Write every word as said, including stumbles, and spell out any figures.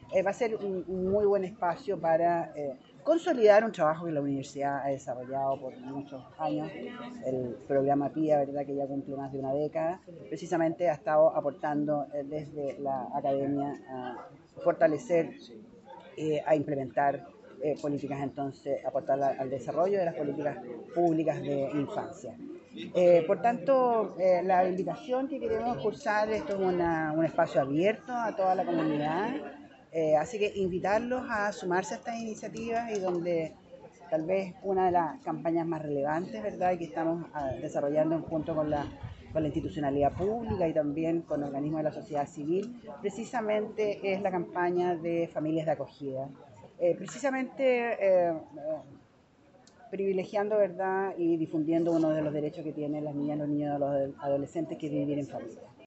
eh, va a ser un, un, muy buen espacio para eh, consolidar un trabajo que la universidad ha desarrollado por muchos años. El programa P I A, ¿verdad?, que ya cumple más de una década, precisamente ha estado aportando eh, desde la academia a fortalecer, eh, a implementar eh, políticas, entonces aportar al desarrollo de las políticas públicas de infancia. Eh, por tanto, eh, la invitación que queremos cursar, esto es una, un espacio abierto a toda la comunidad, eh, así que invitarlos a sumarse a estas iniciativas y donde tal vez una de las campañas más relevantes, ¿verdad?, que estamos uh, desarrollando junto con la, con la institucionalidad pública y también con organismos de la sociedad civil, precisamente es la campaña de familias de acogida. Eh, precisamente eh, eh, privilegiando, ¿verdad?, y difundiendo uno de los derechos que tienen las niñas, los niños y los adolescentes, que es vivir en familia.